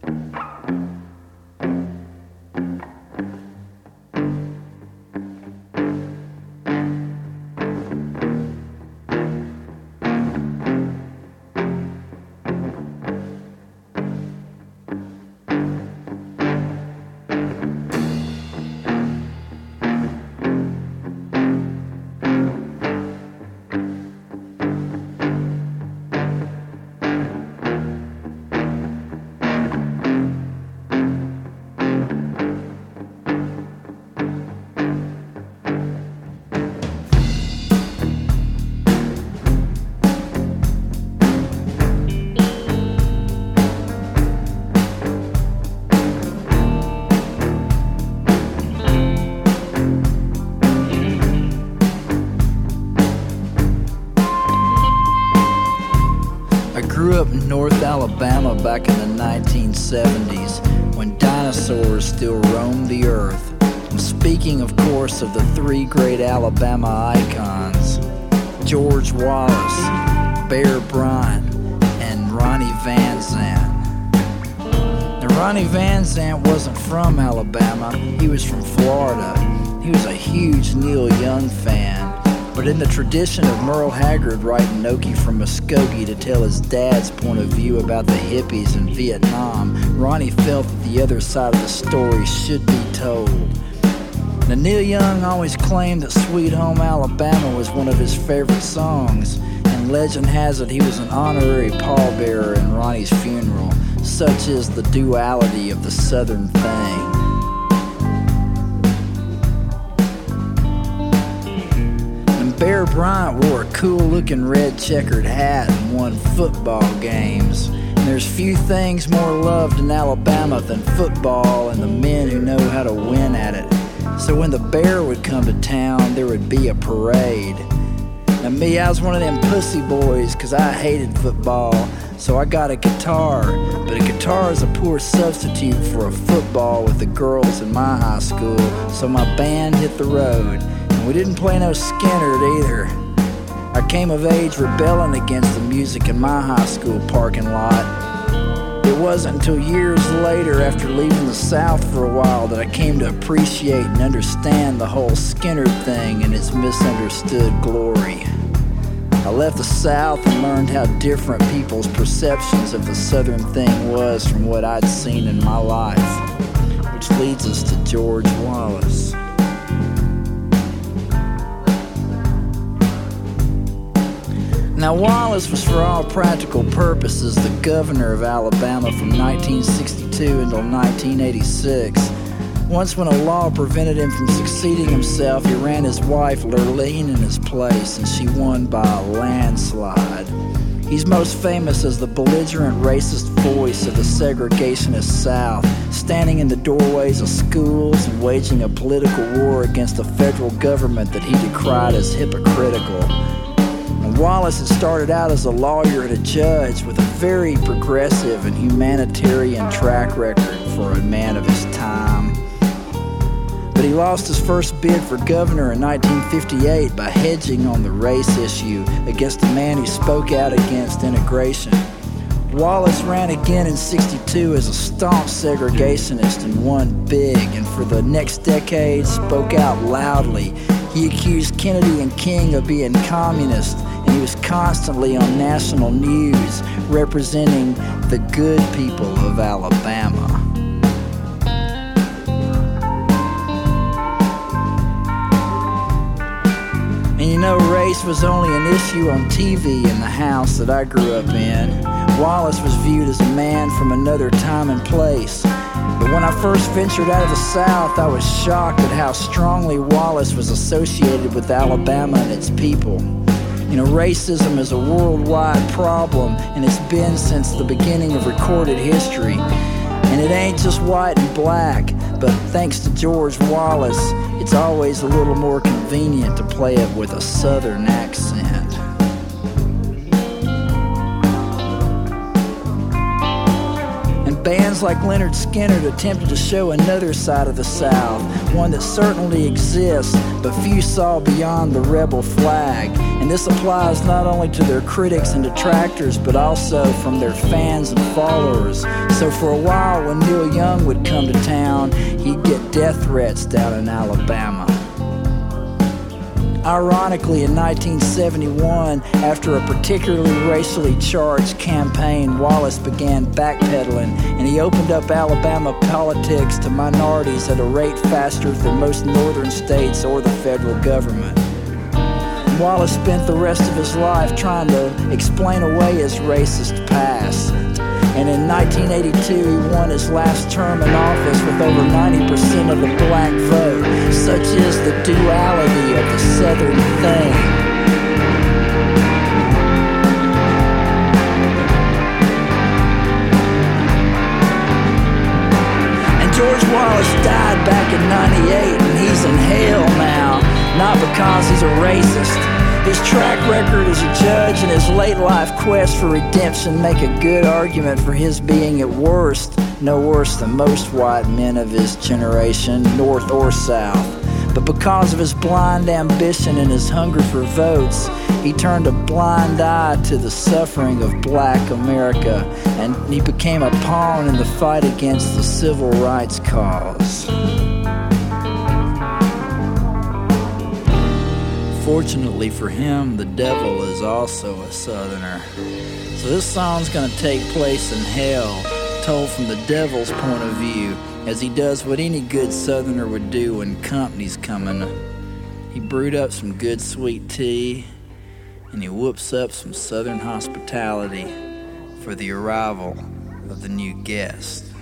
North Alabama back in the 1970s when dinosaurs still roamed the earth. And speaking, of course, of the three great Alabama icons, George Wallace, Bear Bryant, and Ronnie Van Zant. Now, Ronnie Van Zant wasn't from Alabama, he was from Florida. He was a huge Neil Young fan. But in the tradition of Merle Haggard writing Noki from Muskogee to tell his dad's point of view about the hippies in Vietnam, Ronnie felt that the other side of the story should be told. Now, Neil Young always claimed that Sweet Home Alabama was one of his favorite songs, and legend has it he was an honorary pallbearer in Ronnie's funeral. Such is the duality of the Southern thing. Bear Bryant wore a cool-looking red checkered hat and won football games. And there's few things more loved in Alabama than football and the men who know how to win at it. So when the Bear would come to town, there would be a parade. Now me, I was one of them pussy boys because I hated football, so I got a guitar. But a guitar is a poor substitute for a football with the girls in my high school, so my band hit the road. We didn't play no Skynyrd either. I came of age rebelling against the music in my high school parking lot. It wasn't until years later, after leaving the South for a while, that I came to appreciate and understand the whole Skynyrd thing and its misunderstood glory. I left the South and learned how different people's perceptions of the Southern thing was from what I'd seen in my life. Which leads us to George Wallace. Now, Wallace was for all practical purposes the governor of Alabama from 1962 until 1986. Once when a law prevented him from succeeding himself, he ran his wife Lurleen in his place, and she won by a landslide. He's most famous as the belligerent racist voice of the segregationist South, standing in the doorways of schools and waging a political war against the federal government that he decried as hypocritical. Wallace had started out as a lawyer and a judge with a very progressive and humanitarian track record for a man of his time. But he lost his first bid for governor in 1958 by hedging on the race issue against a man who spoke out against integration. Wallace ran again in '62 as a staunch segregationist and won big, and for the next decade spoke out loudly. He accused Kennedy and King of being communist, and he was constantly on national news representing the good people of Alabama. And you know, race was only an issue on TV in the house that I grew up in. Wallace was viewed as a man from another time and place. But when I first ventured out of the South, I was shocked at how strongly Wallace was associated with Alabama and its people. You know, racism is a worldwide problem, and it's been since the beginning of recorded history. And it ain't just white and black, but thanks to George Wallace, it's always a little more convenient to play it with a Southern accent. Bands like Lynyrd Skynyrd attempted to show another side of the South, one that certainly exists, but few saw beyond the rebel flag. And this applies not only to their critics and detractors, but also from their fans and followers. So for a while, when Neil Young would come to town, he'd get death threats down in Alabama. Ironically, in 1971, after a particularly racially charged campaign, Wallace began backpedaling, and he opened up Alabama politics to minorities at a rate faster than most northern states or the federal government. Wallace spent the rest of his life trying to explain away his racist past. And in 1982, he won his last term in office with over 90% of the black vote. Such is the duality of the Southern thing. And George Wallace died back in '98, and he's in hell now, not because he's a racist. His track record as a judge and his late life quest for redemption make a good argument for his being at worst no worse than most white men of his generation, North or South. But because of his blind ambition and his hunger for votes, he turned a blind eye to the suffering of black America, and he became a pawn in the fight against the civil rights cause. Fortunately for him, the devil is also a Southerner. So this song's gonna take place in hell, told from the devil's point of view, as he does what any good Southerner would do when company's coming. He brewed up some good sweet tea, and he whoops up some Southern hospitality for the arrival of the new guest.